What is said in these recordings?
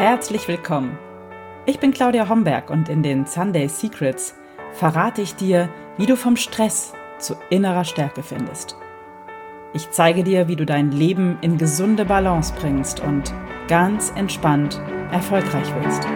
Herzlich willkommen. Ich bin Claudia Homberg und in den Sunday Secrets verrate ich dir, wie du vom Stress zu innerer Stärke findest. Ich zeige dir, wie du dein Leben in gesunde Balance bringst und ganz entspannt erfolgreich wirst.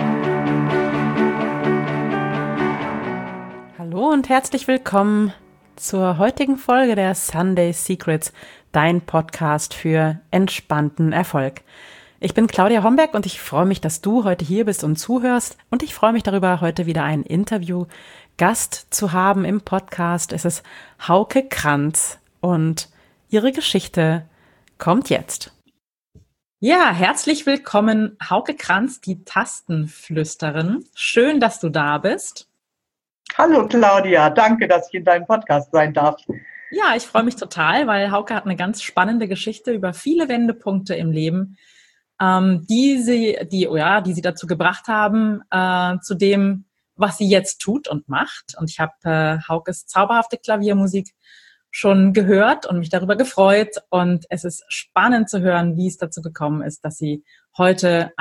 Hallo und herzlich willkommen zur heutigen Folge der Sunday Secrets, dein Podcast für entspannten Erfolg. Ich bin Claudia Homberg und ich freue mich, dass du heute hier bist und zuhörst. Und ich freue mich darüber, heute wieder einen Interviewgast zu haben im Podcast. Es ist Hauke Kranz und ihre Geschichte kommt jetzt. Ja, herzlich willkommen, Hauke Kranz, die Tastenflüsterin. Schön, dass du da bist. Hallo Claudia, danke, dass ich in deinem Podcast sein darf. Ja, ich freue mich total, weil Hauke hat eine ganz spannende Geschichte über viele Wendepunkte im Leben, die sie dazu gebracht haben, zu dem, was sie jetzt tut und macht. Und ich habe Haukes zauberhafte Klaviermusik schon gehört und mich darüber gefreut. Und es ist spannend zu hören, wie es dazu gekommen ist, dass sie heute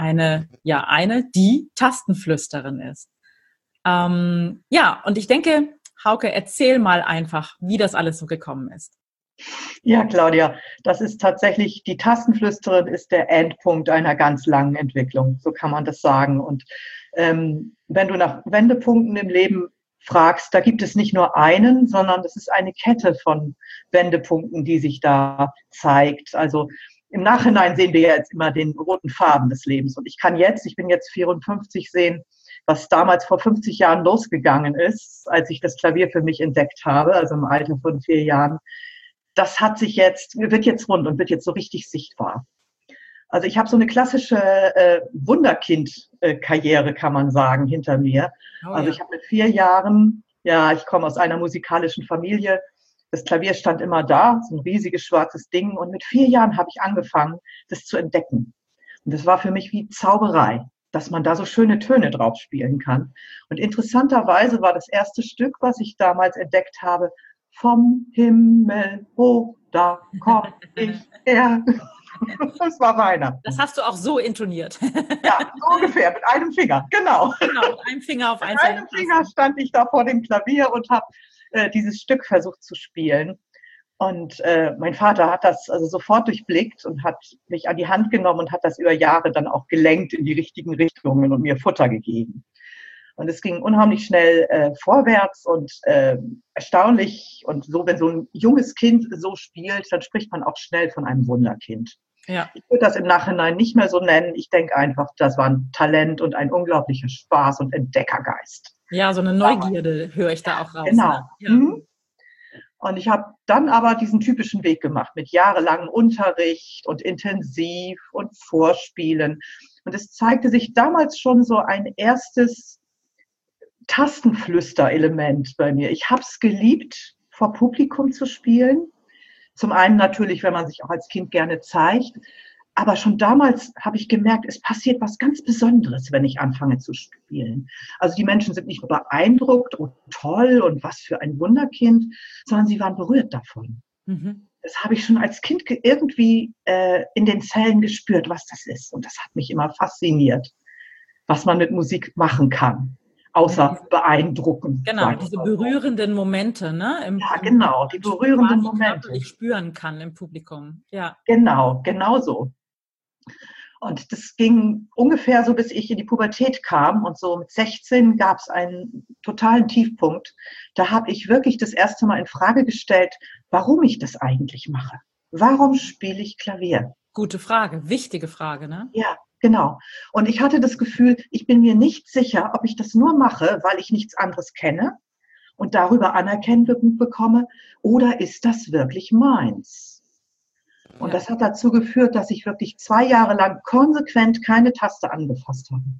die Tastenflüsterin ist. Und ich denke, Hauke, erzähl mal einfach, wie das alles so gekommen ist. Ja, Claudia, das ist tatsächlich, die Tastenflüsterin ist der Endpunkt einer ganz langen Entwicklung, so kann man das sagen. Und wenn du nach Wendepunkten im Leben fragst, da gibt es nicht nur einen, sondern es ist eine Kette von Wendepunkten, die sich da zeigt. Also im Nachhinein sehen wir ja jetzt immer den roten Faden des Lebens. Und ich bin jetzt 54, sehen, was damals vor 50 Jahren losgegangen ist, als ich das Klavier für mich entdeckt habe, also im Alter von 4 Jahren. Das wird jetzt rund und wird jetzt so richtig sichtbar. Also ich habe so eine klassische Wunderkind-Karriere, kann man sagen, hinter mir. Also ich habe mit 4 Jahren, ich komme aus einer musikalischen Familie, das Klavier stand immer da, so ein riesiges schwarzes Ding. Und mit 4 Jahren habe ich angefangen, das zu entdecken. Und das war für mich wie Zauberei, dass man da so schöne Töne drauf spielen kann. Und interessanterweise war das erste Stück, was ich damals entdeckt habe, vom Himmel hoch, da komm ich her. Das war Weihnachten. Das hast du auch so intoniert. Ja, so ungefähr, mit einem Finger, genau. Genau, mit einem Finger auf Mit einem Finger stand ich da vor dem Klavier und habe dieses Stück versucht zu spielen. Und mein Vater hat das also sofort durchblickt und hat mich an die Hand genommen und hat das über Jahre dann auch gelenkt in die richtigen Richtungen und mir Futter gegeben. Und es ging unheimlich schnell vorwärts und erstaunlich. Und so, wenn so ein junges Kind so spielt, dann spricht man auch schnell von einem Wunderkind. Ja. Ich würde das im Nachhinein nicht mehr so nennen. Ich denke einfach, das war ein Talent und ein unglaublicher Spaß und Entdeckergeist. Ja, so eine Neugierde höre ich da auch raus. Genau. Ne? Ja. Und ich habe dann aber diesen typischen Weg gemacht mit jahrelangem Unterricht und intensiv und Vorspielen. Und es zeigte sich damals schon so ein erstes Tastenflüster-Element bei mir. Ich habe es geliebt, vor Publikum zu spielen. Zum einen natürlich, wenn man sich auch als Kind gerne zeigt. Aber schon damals habe ich gemerkt, es passiert was ganz Besonderes, wenn ich anfange zu spielen. Also die Menschen sind nicht nur beeindruckt und toll und was für ein Wunderkind, sondern sie waren berührt davon. Mhm. Das habe ich schon als Kind irgendwie in den Zellen gespürt, was das ist. Und das hat mich immer fasziniert, was man mit Musik machen kann. Außer beeindrucken. Genau, diese berührenden Momente, ne? Die berührenden Momente. Die ich spüren kann im Publikum. Ja. Genau so. Und das ging ungefähr so, bis ich in die Pubertät kam. Und so mit 16 gab es einen totalen Tiefpunkt. Da habe ich wirklich das erste Mal in Frage gestellt, warum ich das eigentlich mache. Warum spiele ich Klavier? Gute Frage, wichtige Frage, ne? Ja. Genau. Und ich hatte das Gefühl, ich bin mir nicht sicher, ob ich das nur mache, weil ich nichts anderes kenne und darüber Anerkennung bekomme, oder ist das wirklich meins? Und das hat dazu geführt, dass ich wirklich 2 Jahre lang konsequent keine Taste angefasst habe.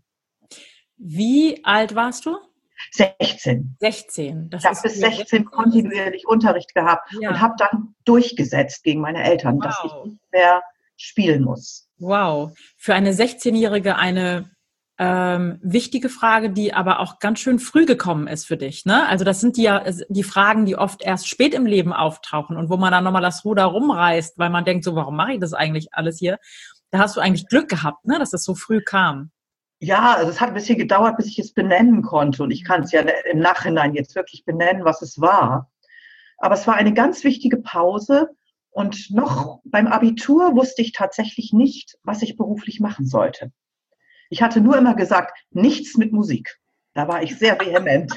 Wie alt warst du? 16. 16. Ich habe bis 16 kontinuierlich Unterricht gehabt und habe dann durchgesetzt gegen meine Eltern, dass ich nicht mehr spielen muss. Wow, für eine 16-Jährige eine wichtige Frage, die aber auch ganz schön früh gekommen ist für dich, ne? Also das sind die Fragen, die oft erst spät im Leben auftauchen und wo man dann nochmal das Ruder rumreißt, weil man denkt so, warum mache ich das eigentlich alles hier? Da hast du eigentlich Glück gehabt, ne, dass das so früh kam. Ja, also es hat ein bisschen gedauert, bis ich es benennen konnte. Und ich kann es ja im Nachhinein jetzt wirklich benennen, was es war. Aber es war eine ganz wichtige Pause. Und noch beim Abitur wusste ich tatsächlich nicht, was ich beruflich machen sollte. Ich hatte nur immer gesagt, nichts mit Musik. Da war ich sehr vehement.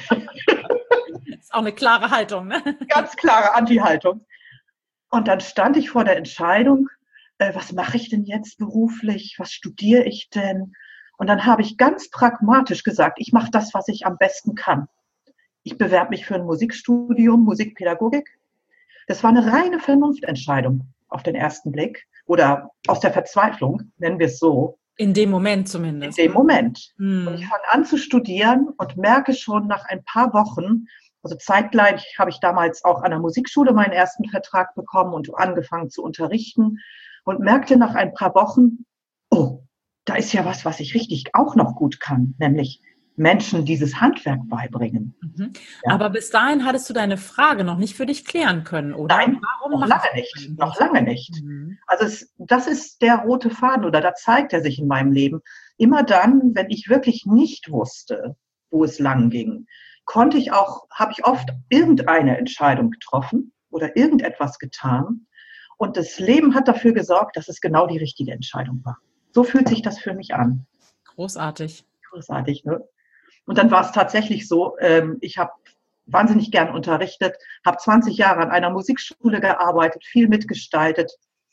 Das ist auch eine klare Haltung, ne? Ganz klare Anti-Haltung. Und dann stand ich vor der Entscheidung, was mache ich denn jetzt beruflich? Was studiere ich denn? Und dann habe ich ganz pragmatisch gesagt, ich mache das, was ich am besten kann. Ich bewerbe mich für ein Musikstudium, Musikpädagogik. Das war eine reine Vernunftentscheidung auf den ersten Blick oder aus der Verzweiflung, nennen wir es so. In dem Moment zumindest. In dem Moment. Mhm. Und ich fange an zu studieren und merke schon nach ein paar Wochen, also zeitgleich habe ich damals auch an der Musikschule meinen ersten Vertrag bekommen und angefangen zu unterrichten und merkte nach ein paar Wochen, oh, da ist ja was ich richtig auch noch gut kann, nämlich Menschen dieses Handwerk beibringen. Mhm. Ja. Aber bis dahin hattest du deine Frage noch nicht für dich klären können, oder? Nein, Warum noch lange nicht. Noch lange nicht. Mhm. Also das ist der rote Faden oder da zeigt er sich in meinem Leben. Immer dann, wenn ich wirklich nicht wusste, wo es lang ging, habe ich oft irgendeine Entscheidung getroffen oder irgendetwas getan. Und das Leben hat dafür gesorgt, dass es genau die richtige Entscheidung war. So fühlt sich das für mich an. Großartig. Großartig, ne? Und dann war es tatsächlich so, ich habe wahnsinnig gern unterrichtet, habe 20 Jahre an einer Musikschule gearbeitet, viel mitgestaltet.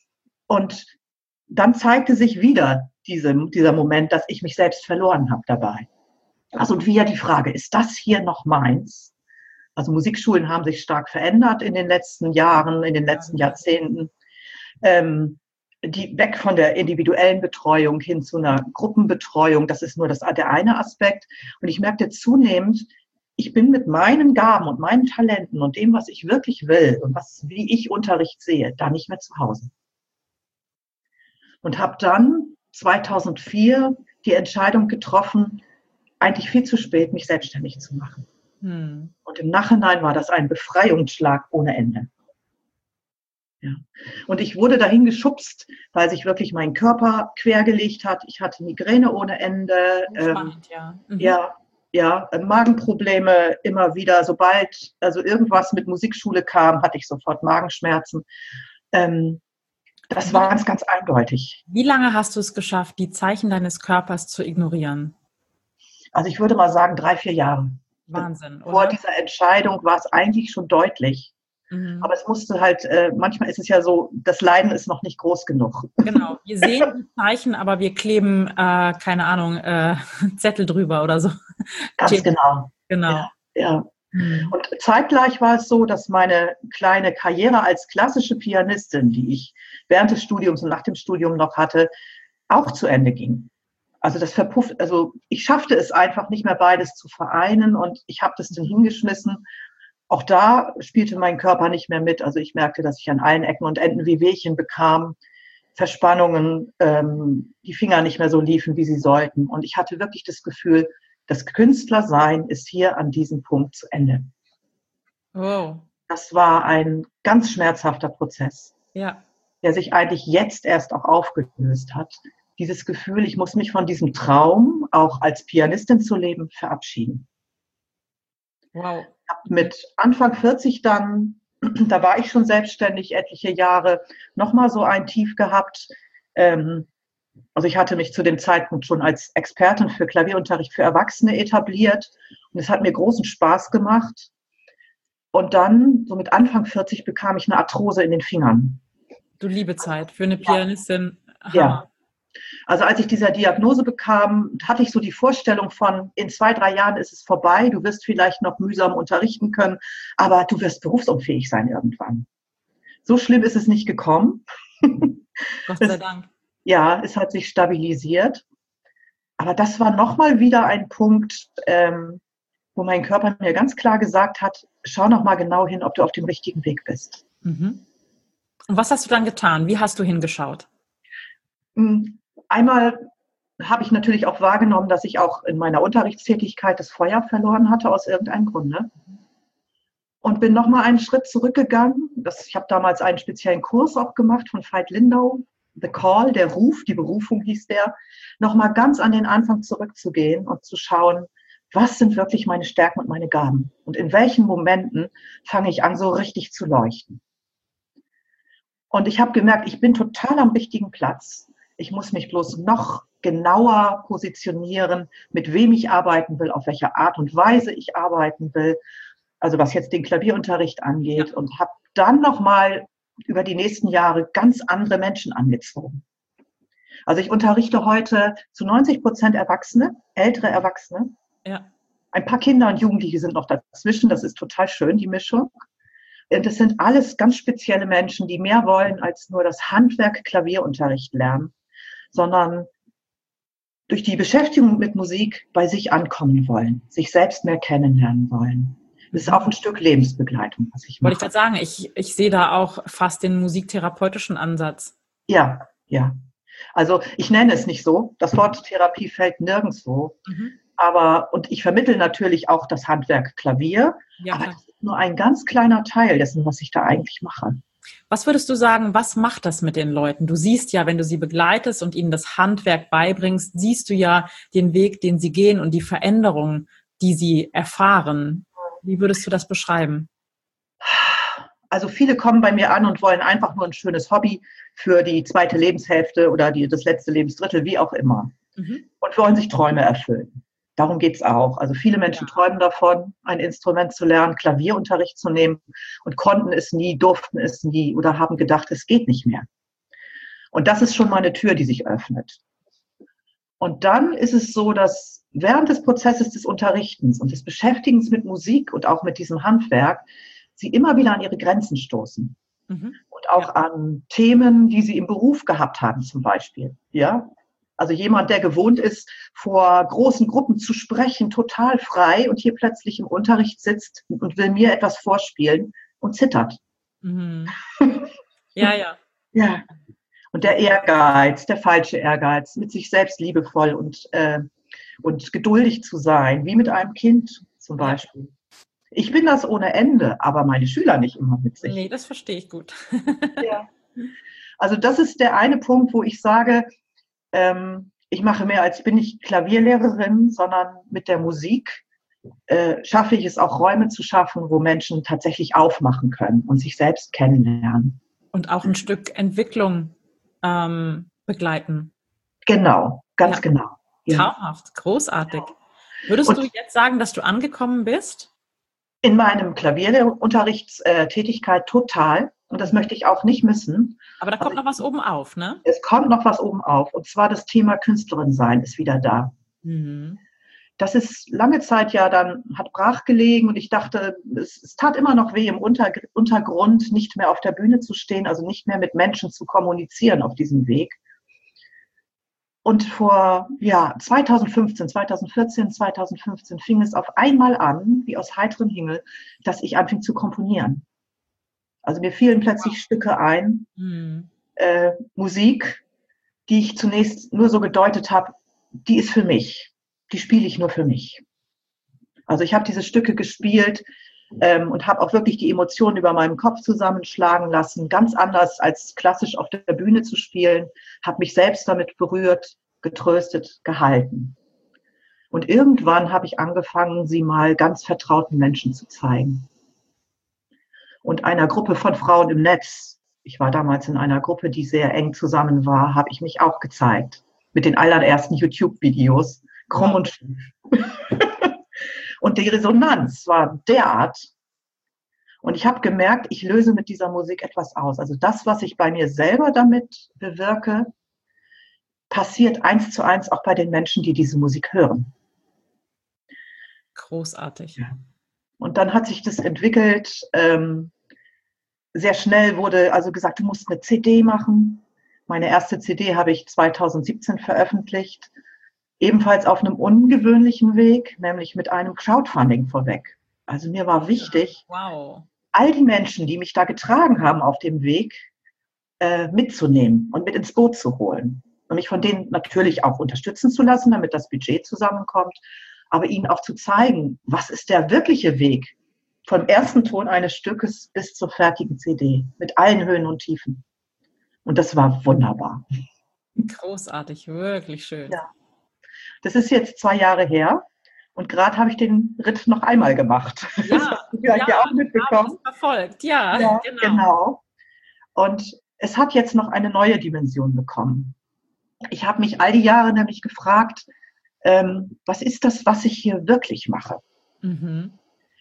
Und dann zeigte sich wieder dieser Moment, dass ich mich selbst verloren habe dabei. Also und wieder die Frage, ist das hier noch meins? Also Musikschulen haben sich stark verändert in den letzten Jahren, in den letzten Jahrzehnten. Die weg von der individuellen Betreuung hin zu einer Gruppenbetreuung. Das ist nur der eine Aspekt. Und ich merkte zunehmend, ich bin mit meinen Gaben und meinen Talenten und dem, was ich wirklich will und wie ich Unterricht sehe, da nicht mehr zu Hause. Und habe dann 2004 die Entscheidung getroffen, eigentlich viel zu spät, mich selbstständig zu machen. Und im Nachhinein war das ein Befreiungsschlag ohne Ende. Ja. Und ich wurde dahin geschubst, weil sich wirklich mein Körper quergelegt hat. Ich hatte Migräne ohne Ende. Spannend, ja. Mhm. Ja, Magenprobleme immer wieder. Sobald also irgendwas mit Musikschule kam, hatte ich sofort Magenschmerzen. Das war ganz eindeutig. Wie lange hast du es geschafft, die Zeichen deines Körpers zu ignorieren? Also ich würde mal sagen 3-4 Jahre. Wahnsinn, oder? Vor dieser Entscheidung war es eigentlich schon deutlich. Mhm. Aber es musste halt, manchmal ist es ja so, das Leiden ist noch nicht groß genug. Genau, wir sehen die Zeichen, aber wir kleben, keine Ahnung, Zettel drüber oder so. Ganz genau. Genau. Ja. Und zeitgleich war es so, dass meine kleine Karriere als klassische Pianistin, die ich während des Studiums und nach dem Studium noch hatte, auch zu Ende ging. Also das verpufft, also ich schaffte es einfach nicht mehr beides zu vereinen und ich habe das dann hingeschmissen. Auch da spielte mein Körper nicht mehr mit. Also ich merkte, dass ich an allen Ecken und Enden Wehwehchen bekam, Verspannungen, die Finger nicht mehr so liefen, wie sie sollten. Und ich hatte wirklich das Gefühl, das Künstlersein ist hier an diesem Punkt zu Ende. Wow. Das war ein ganz schmerzhafter Prozess, Ja. der sich eigentlich jetzt erst auch aufgelöst hat. Dieses Gefühl, ich muss mich von diesem Traum, auch als Pianistin zu leben, verabschieden. Wow. Ich habe mit Anfang 40 dann, da war ich schon selbstständig etliche Jahre, nochmal so ein Tief gehabt. Also ich hatte mich zu dem Zeitpunkt schon als Expertin für Klavierunterricht für Erwachsene etabliert und es hat mir großen Spaß gemacht. Und dann, so mit Anfang 40, bekam ich eine Arthrose in den Fingern. Du liebe Zeit für eine Pianistin. Hammer. Ja. Also als ich diese Diagnose bekam, hatte ich so die Vorstellung von, in 2-3 Jahren ist es vorbei, du wirst vielleicht noch mühsam unterrichten können, aber du wirst berufsunfähig sein irgendwann. So schlimm ist es nicht gekommen. Gott sei Dank. Ja, es hat sich stabilisiert. Aber das war nochmal wieder ein Punkt, wo mein Körper mir ganz klar gesagt hat, schau noch mal genau hin, ob du auf dem richtigen Weg bist. Mhm. Und was hast du dann getan? Wie hast du hingeschaut? Einmal habe ich natürlich auch wahrgenommen, dass ich auch in meiner Unterrichtstätigkeit das Feuer verloren hatte aus irgendeinem Grunde. Und bin nochmal einen Schritt zurückgegangen. Ich habe damals einen speziellen Kurs auch gemacht von Veit Lindau, The Call, der Ruf, die Berufung hieß der, nochmal ganz an den Anfang zurückzugehen und zu schauen, was sind wirklich meine Stärken und meine Gaben? Und in welchen Momenten fange ich an, so richtig zu leuchten? Und ich habe gemerkt, ich bin total am richtigen Platz. Ich muss mich bloß noch genauer positionieren, mit wem ich arbeiten will, auf welche Art und Weise ich arbeiten will. Also was jetzt den Klavierunterricht angeht. Ja. Und habe dann nochmal über die nächsten Jahre ganz andere Menschen angezogen. Also ich unterrichte heute zu 90% Erwachsene, ältere Erwachsene. Ja. Ein paar Kinder und Jugendliche sind noch dazwischen. Das ist total schön, die Mischung. Und das sind alles ganz spezielle Menschen, die mehr wollen als nur das Handwerk Klavierunterricht lernen, sondern durch die Beschäftigung mit Musik bei sich ankommen wollen, sich selbst mehr kennenlernen wollen. Das ist auch ein Stück Lebensbegleitung, was ich mache. Wollte ich gerade sagen, ich sehe da auch fast den musiktherapeutischen Ansatz. Ja, ja. Also ich nenne es nicht so. Das Wort Therapie fällt nirgendwo. Und ich vermittle natürlich auch das Handwerk Klavier, ja, aber das ist nur ein ganz kleiner Teil dessen, was ich da eigentlich mache. Was würdest du sagen, was macht das mit den Leuten? Du siehst ja, wenn du sie begleitest und ihnen das Handwerk beibringst, siehst du ja den Weg, den sie gehen und die Veränderungen, die sie erfahren. Wie würdest du das beschreiben? Also viele kommen bei mir an und wollen einfach nur ein schönes Hobby für die zweite Lebenshälfte oder das letzte Lebensdrittel, wie auch immer. Und wollen sich Träume erfüllen. Darum geht's auch. Also viele Menschen träumen davon, ein Instrument zu lernen, Klavierunterricht zu nehmen und konnten es nie, durften es nie oder haben gedacht, es geht nicht mehr. Und das ist schon mal eine Tür, die sich öffnet. Und dann ist es so, dass während des Prozesses des Unterrichtens und des Beschäftigens mit Musik und auch mit diesem Handwerk sie immer wieder an ihre Grenzen stoßen. Und auch an Themen, die sie im Beruf gehabt haben zum Beispiel. Ja? Also jemand, der gewohnt ist, vor großen Gruppen zu sprechen, total frei und hier plötzlich im Unterricht sitzt und will mir etwas vorspielen und zittert. Ja, ja. Ja. Und der Ehrgeiz, der falsche Ehrgeiz, mit sich selbst liebevoll und geduldig zu sein, wie mit einem Kind zum Beispiel. Ich bin das ohne Ende, aber meine Schüler nicht immer mit sich. Nee, das verstehe ich gut. Ja. Also das ist der eine Punkt, wo ich sage, ich mache mehr als bin ich Klavierlehrerin, sondern mit der Musik schaffe ich es auch, Räume zu schaffen, wo Menschen tatsächlich aufmachen können und sich selbst kennenlernen. Und auch ein Stück Entwicklung begleiten. Genau, ganz genau. Ja. Traumhaft, großartig. Würdest du jetzt sagen, dass du angekommen bist? In meinem Klavierunterrichtstätigkeit total. Und das möchte ich auch nicht missen. Aber da kommt noch was oben auf, ne? Es kommt noch was oben auf. Und zwar das Thema Künstlerin sein ist wieder da. Das ist lange Zeit ja dann, hat brach gelegen. Und ich dachte, es tat immer noch weh, im Untergrund nicht mehr auf der Bühne zu stehen, also nicht mehr mit Menschen zu kommunizieren auf diesem Weg. Und vor 2014, 2015 fing es auf einmal an, wie aus heiterem Himmel, dass ich anfing zu komponieren. Also mir fielen plötzlich Stücke ein, Musik, die ich zunächst nur so gedeutet habe, die ist für mich, die spiele ich nur für mich. Also ich habe diese Stücke gespielt und habe auch wirklich die Emotionen über meinem Kopf zusammenschlagen lassen, ganz anders als klassisch auf der Bühne zu spielen, habe mich selbst damit berührt, getröstet, gehalten. Und irgendwann habe ich angefangen, sie mal ganz vertrauten Menschen zu zeigen. Und einer Gruppe von Frauen im Netz, ich war damals in einer Gruppe, die sehr eng zusammen war, habe ich mich auch gezeigt. Mit den allerersten YouTube-Videos, krumm und schief. Und die Resonanz war derart. Und ich habe gemerkt, ich löse mit dieser Musik etwas aus. Also das, was ich bei mir selber damit bewirke, passiert 1:1 auch bei den Menschen, die diese Musik hören. Großartig. Ja. Und dann hat sich das entwickelt. Sehr schnell wurde also gesagt, du musst eine CD machen. Meine erste CD habe ich 2017 veröffentlicht. Ebenfalls auf einem ungewöhnlichen Weg, nämlich mit einem Crowdfunding vorweg. Also mir war wichtig, all die Menschen, die mich da getragen haben auf dem Weg, mitzunehmen und mit ins Boot zu holen. und mich von denen natürlich auch unterstützen zu lassen, damit das Budget zusammenkommt, aber ihnen auch zu zeigen, was ist der wirkliche Weg vom ersten Ton eines Stückes bis zur fertigen CD mit allen Höhen und Tiefen. Und das war wunderbar. Großartig, wirklich schön. Ja. Das ist jetzt 2 Jahre her und gerade habe ich den Ritt noch einmal gemacht. Ja, das hast du ja auch mitbekommen. Verfolgt, ja, Ja, genau. genau. Und es hat jetzt noch eine neue Dimension bekommen. Ich habe mich all die Jahre nämlich gefragt, was ist das, was ich hier wirklich mache? Mhm.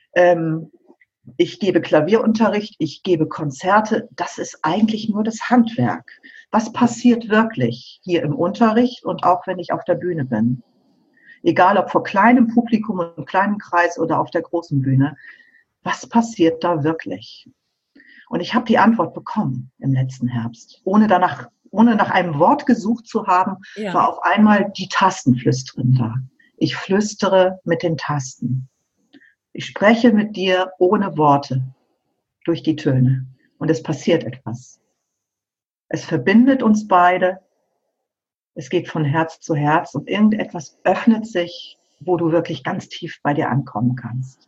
Ich gebe Klavierunterricht, ich gebe Konzerte. Das ist eigentlich nur das Handwerk. Was passiert wirklich hier im Unterricht und auch wenn ich auf der Bühne bin? Egal ob vor kleinem Publikum und kleinem Kreis oder auf der großen Bühne. Was passiert da wirklich? Und ich habe die Antwort bekommen im letzten Herbst. Ohne nach einem Wort gesucht zu haben, war auf einmal die Tastenflüsterin da. Ich flüstere mit den Tasten. Ich spreche mit dir ohne Worte durch die Töne. Und es passiert etwas. Es verbindet uns beide. Es geht von Herz zu Herz und irgendetwas öffnet sich, wo du wirklich ganz tief bei dir ankommen kannst.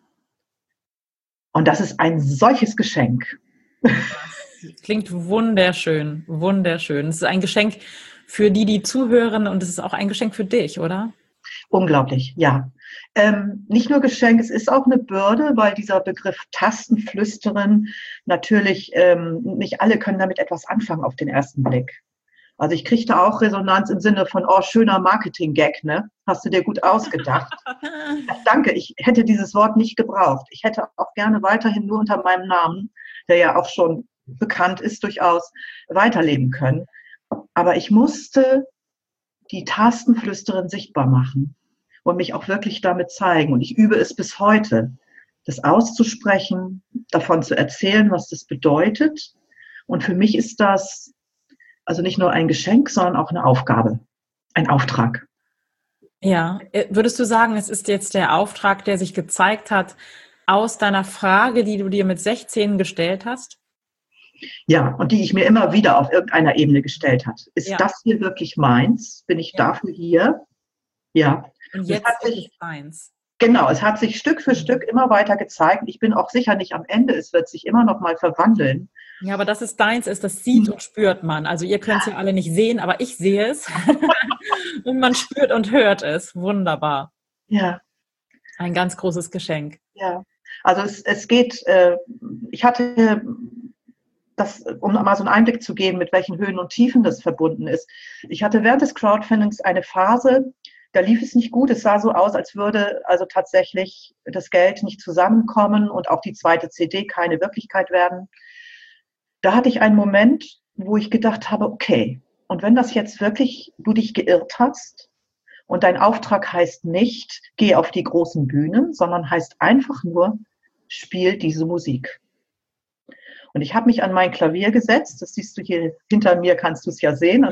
Und das ist ein solches Geschenk. Klingt wunderschön, wunderschön. Es ist ein Geschenk für die zuhören und es ist auch ein Geschenk für dich, oder? Unglaublich, ja. Nicht nur Geschenk, es ist auch eine Bürde, weil dieser Begriff Tastenflüsterin natürlich, nicht alle können damit etwas anfangen auf den ersten Blick. Also ich kriegte auch Resonanz im Sinne von, oh, schöner Marketing-Gag, ne? Hast du dir gut ausgedacht. Danke, ich hätte dieses Wort nicht gebraucht. Ich hätte auch gerne weiterhin nur unter meinem Namen, der ja auch schon bekannt ist, durchaus weiterleben können. Aber ich musste die Tastenflüsterin sichtbar machen und mich auch wirklich damit zeigen. Und ich übe es bis heute, das auszusprechen, davon zu erzählen, was das bedeutet. Und für mich ist das also nicht nur ein Geschenk, sondern auch eine Aufgabe, ein Auftrag. Ja, würdest du sagen, es ist jetzt der Auftrag, der sich gezeigt hat aus deiner Frage, die du dir mit 16 gestellt hast? Ja, und die ich mir immer wieder auf irgendeiner Ebene gestellt habe. Ist das hier wirklich meins? Bin ich dafür hier? Ja. Und jetzt ist es deins. Genau, es hat sich Stück für Stück immer weiter gezeigt. Ich bin auch sicher nicht am Ende. Es wird sich immer noch mal verwandeln. Ja, aber dass es deins ist, das sieht und spürt man. Also ihr könnt es ja alle nicht sehen, aber ich sehe es. Und man spürt und hört es. Wunderbar. Ja. Ein ganz großes Geschenk. Ja. Also es geht, ich hatte das, um mal so einen Einblick zu geben, mit welchen Höhen und Tiefen das verbunden ist. Ich hatte während des Crowdfundings eine Phase, da lief es nicht gut. Es sah so aus, als würde also tatsächlich das Geld nicht zusammenkommen und auch die zweite CD keine Wirklichkeit werden. Da hatte ich einen Moment, wo ich gedacht habe, okay, und wenn das jetzt wirklich du dich geirrt hast und dein Auftrag heißt nicht, geh auf die großen Bühnen, sondern heißt einfach nur, spiel diese Musik. Und ich habe mich an mein Klavier gesetzt, das siehst du hier hinter mir, kannst du es ja sehen.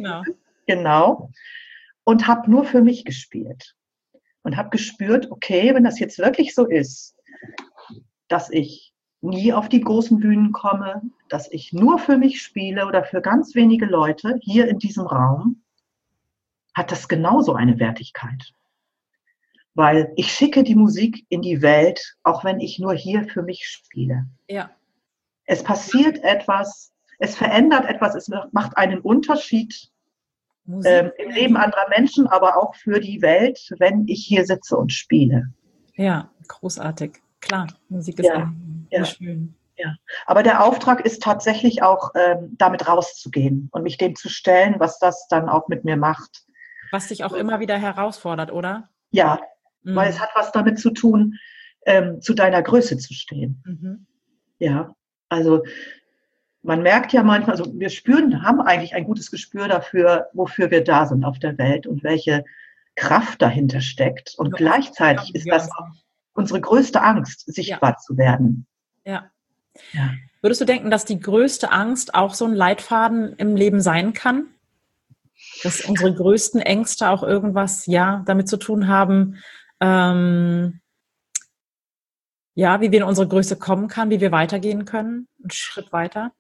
Genau. Und habe nur für mich gespielt. Und habe gespürt, okay, wenn das jetzt wirklich so ist, dass ich nie auf die großen Bühnen komme, dass ich nur für mich spiele oder für ganz wenige Leute hier in diesem Raum, hat das genauso eine Wertigkeit. Weil ich schicke die Musik in die Welt, auch wenn ich nur hier für mich spiele. Ja. Es passiert etwas, es verändert etwas, es macht einen Unterschied im Leben anderer Menschen, aber auch für die Welt, wenn ich hier sitze und spiele. Ja, großartig. Klar, Musik ist schön. Ja. Aber der Auftrag ist tatsächlich auch, damit rauszugehen und mich dem zu stellen, was das dann auch mit mir macht. Was dich auch immer wieder herausfordert, oder? Ja, weil es hat was damit zu tun, zu deiner Größe zu stehen. Mhm. Ja, also man merkt ja manchmal, also wir haben eigentlich ein gutes Gespür dafür, wofür wir da sind auf der Welt und welche Kraft dahinter steckt. Und gleichzeitig ist das auch unsere größte Angst, sichtbar zu werden. Ja. Würdest du denken, dass die größte Angst auch so ein Leitfaden im Leben sein kann? Dass unsere größten Ängste auch irgendwas, damit zu tun haben, wie wir in unsere Größe kommen kann, wie wir weitergehen können, einen Schritt weiter?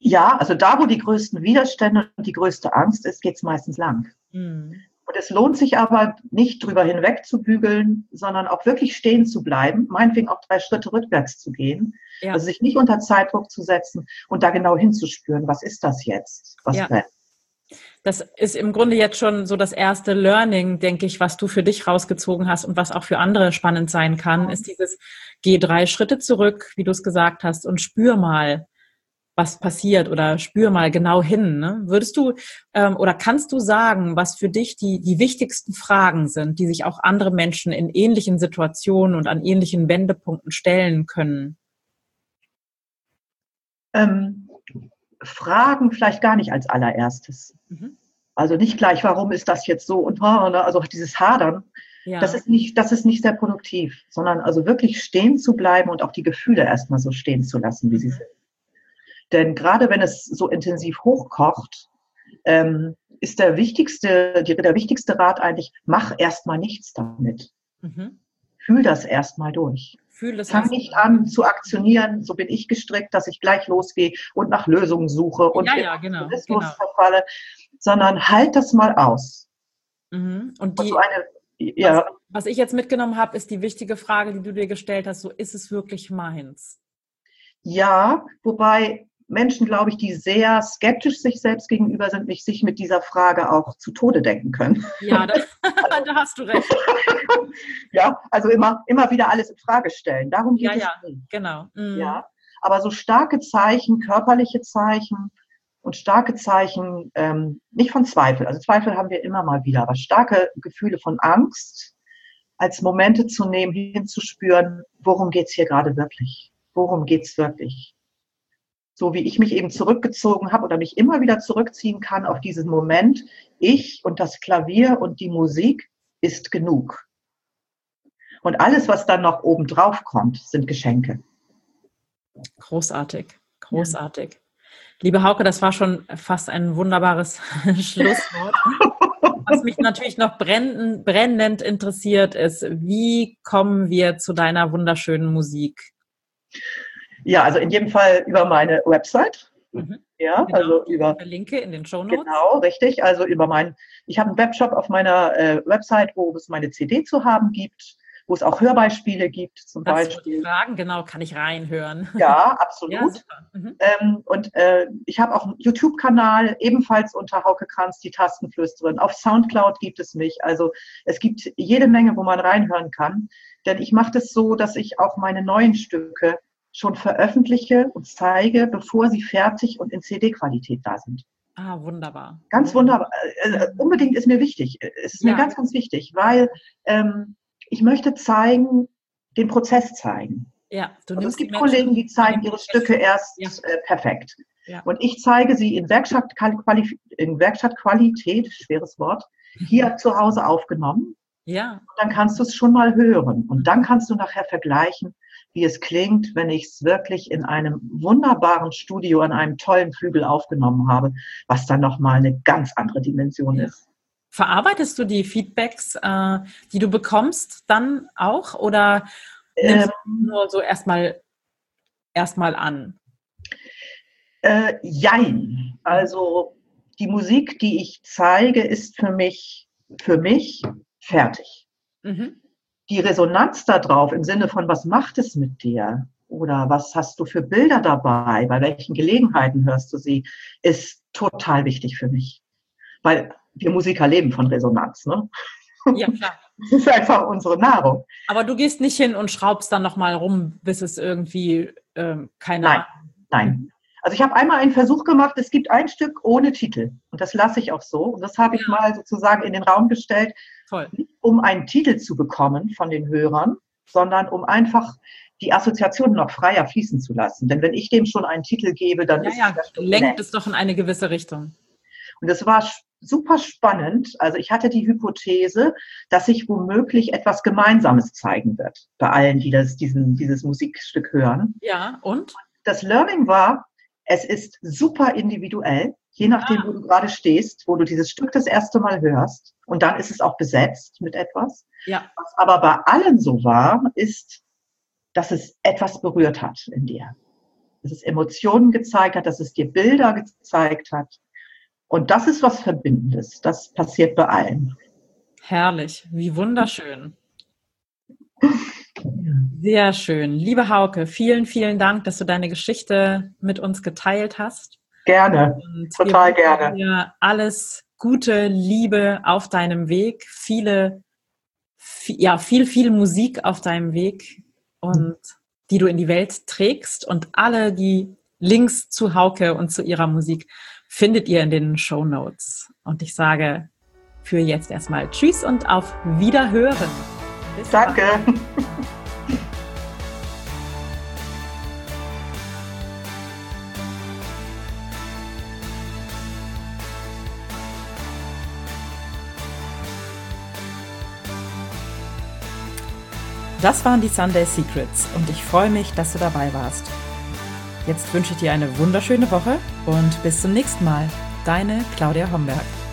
Ja, also da, wo die größten Widerstände und die größte Angst ist, geht es meistens lang. Mhm. Und es lohnt sich aber nicht drüber hinweg zu bügeln, sondern auch wirklich stehen zu bleiben, meinetwegen auch 3 Schritte rückwärts zu gehen, Ja. also sich nicht unter Zeitdruck zu setzen und da genau hinzuspüren, was ist das jetzt, was brennt. Das ist im Grunde jetzt schon so das erste Learning, denke ich, was du für dich rausgezogen hast und was auch für andere spannend sein kann, ist dieses, geh 3 Schritte zurück, wie du es gesagt hast, und spür mal, was passiert oder spür mal genau hin. Ne? Würdest du oder kannst du sagen, was für dich die wichtigsten Fragen sind, die sich auch andere Menschen in ähnlichen Situationen und an ähnlichen Wendepunkten stellen können? Fragen vielleicht gar nicht als allererstes. Mhm. Also nicht gleich, warum ist das jetzt so und also dieses Hadern, Ja. das ist nicht sehr produktiv, sondern also wirklich stehen zu bleiben und auch die Gefühle erstmal so stehen zu lassen, wie sie sind. Denn gerade wenn es so intensiv hochkocht, ist der wichtigste Rat eigentlich, mach erstmal nichts damit. Mhm. Fühl das erstmal durch. Fang nicht an zu aktionieren, so bin ich gestrickt, dass ich gleich losgehe und nach Lösungen suche und genau. verfalle, sondern halt das mal aus. Mhm. Und was ich jetzt mitgenommen habe, ist die wichtige Frage, die du dir gestellt hast, so ist es wirklich meins? Ja, wobei Menschen, glaube ich, die sehr skeptisch sich selbst gegenüber sind, nicht sich mit dieser Frage auch zu Tode denken können. Ja, da hast du recht. Ja, also immer wieder alles in Frage stellen. Darum geht es nicht. Genau. Mhm. Ja, aber so starke Zeichen, körperliche Zeichen und starke Zeichen, nicht von Zweifel. Also Zweifel haben wir immer mal wieder, aber starke Gefühle von Angst als Momente zu nehmen, hinzuspüren, worum geht's hier gerade wirklich? Worum geht's wirklich? So wie ich mich eben zurückgezogen habe oder mich immer wieder zurückziehen kann auf diesen Moment, ich und das Klavier und die Musik ist genug. Und alles, was dann noch oben drauf kommt, sind Geschenke. Großartig, großartig. Ja. Liebe Hauke, das war schon fast ein wunderbares Schlusswort. Was mich natürlich noch brennend interessiert ist, wie kommen wir zu deiner wunderschönen Musik? Ja, also in jedem Fall über meine Website. Mhm. Ja, genau, also über Verlinke in den Shownotes. Genau, richtig. Also ich habe einen Webshop auf meiner Website, wo es meine CD zu haben gibt, wo es auch Hörbeispiele gibt, zum Beispiel. Das wollte ich fragen, genau, kann ich reinhören? Ja, absolut. Ja, super. Mhm. Und ich habe auch einen YouTube-Kanal, ebenfalls unter Hauke Kranz, die Tastenflüsterin. Auf Soundcloud gibt es mich. Also es gibt jede Menge, wo man reinhören kann. Denn ich mache das so, dass ich auch meine neuen Stücke schon veröffentliche und zeige, bevor sie fertig und in CD-Qualität da sind. Ah, wunderbar. Ganz wunderbar. Unbedingt ist mir wichtig. Es ist mir ganz, ganz wichtig, weil ich möchte zeigen, den Prozess zeigen. Ja, also es gibt Kollegen, die zeigen ihre Stücke erst perfekt. Ja. Und ich zeige sie in Werkstattqualität, schweres Wort, hier zu Hause aufgenommen. Ja. Und dann kannst du es schon mal hören. Und dann kannst du nachher vergleichen, wie es klingt, wenn ich es wirklich in einem wunderbaren Studio an einem tollen Flügel aufgenommen habe, was dann nochmal eine ganz andere Dimension ist. Verarbeitest du die Feedbacks, die du bekommst, dann auch? Oder nimmst du nur so erstmal an? Jein. Also die Musik, die ich zeige, ist für mich fertig. Mhm. Die Resonanz darauf im Sinne von, was macht es mit dir? Oder was hast du für Bilder dabei? Bei welchen Gelegenheiten hörst du sie? Ist total wichtig für mich. Weil wir Musiker leben von Resonanz, ne? Ja, klar. Das ist einfach unsere Nahrung. Aber du gehst nicht hin und schraubst dann nochmal rum, bis es irgendwie, keine Ahnung. Nein. Also ich habe einmal einen Versuch gemacht, es gibt ein Stück ohne Titel. Und das lasse ich auch so. Und das habe ich mal sozusagen in den Raum gestellt, nicht um einen Titel zu bekommen von den Hörern, sondern um einfach die Assoziationen noch freier fließen zu lassen. Denn wenn ich dem schon einen Titel gebe, dann lenkt es doch in eine gewisse Richtung. Und es war super spannend. Also ich hatte die Hypothese, dass sich womöglich etwas Gemeinsames zeigen wird bei allen, die dieses Musikstück hören. Ja, und? Das Learning war, es ist super individuell, je nachdem, wo du gerade stehst, wo du dieses Stück das erste Mal hörst. Und dann ist es auch besetzt mit etwas. Ja. Was aber bei allen so war, ist, dass es etwas berührt hat in dir. dass es Emotionen gezeigt hat, dass es dir Bilder gezeigt hat. Und das ist was Verbindendes. Das passiert bei allen. Herrlich, wie wunderschön. Sehr schön. Liebe Hauke, vielen, vielen Dank, dass du deine Geschichte mit uns geteilt hast. Gerne, Und total gerne. Dir alles Gute, Liebe auf deinem Weg, viel Musik auf deinem Weg und die du in die Welt trägst. Und alle die Links zu Hauke und zu ihrer Musik findet ihr in den Shownotes. Und ich sage für jetzt erstmal Tschüss und auf Wiederhören. Bis Danke. Bald. Das waren die Sunday Secrets und ich freue mich, dass du dabei warst. Jetzt wünsche ich dir eine wunderschöne Woche und bis zum nächsten Mal. Deine Claudia Homberg.